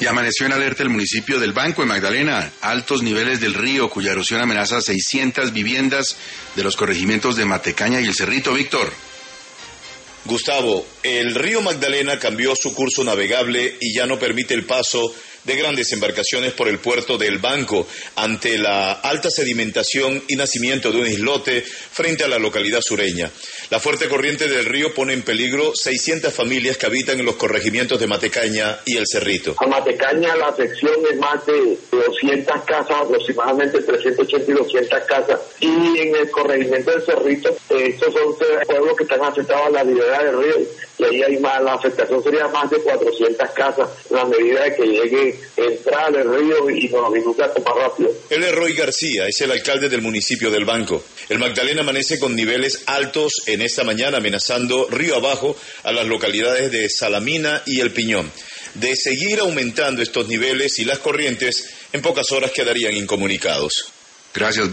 Y amaneció en alerta el municipio del Banco, en Magdalena. Altos niveles del río, cuya erosión amenaza a 600 viviendas de los corregimientos de Matecaña y El Cerrito. Víctor. Gustavo, el río Magdalena cambió su curso navegable y ya no permite el paso de grandes embarcaciones por el puerto del Banco ante la alta sedimentación y nacimiento de un islote frente a la localidad sureña. La fuerte corriente del río pone en peligro 600 familias que habitan en los corregimientos de Matecaña y El Cerrito. A Matecaña la sección es más de 200 casas, aproximadamente 380 y 200 casas, y en el corregimiento del Cerrito, estos son pueblos que están afectados a la ribera del río, y ahí hay más, la afectación sería más de 400 casas, a la medida de que llegue entrar al río y nos inunda más rápido. Él es Roy García, es el alcalde del municipio del Banco. El Magdalena amanece con niveles altos en esta mañana, amenazando río abajo a las localidades de Salamina y El Piñón. De seguir aumentando estos niveles y las corrientes, en pocas horas quedarían incomunicados. Gracias.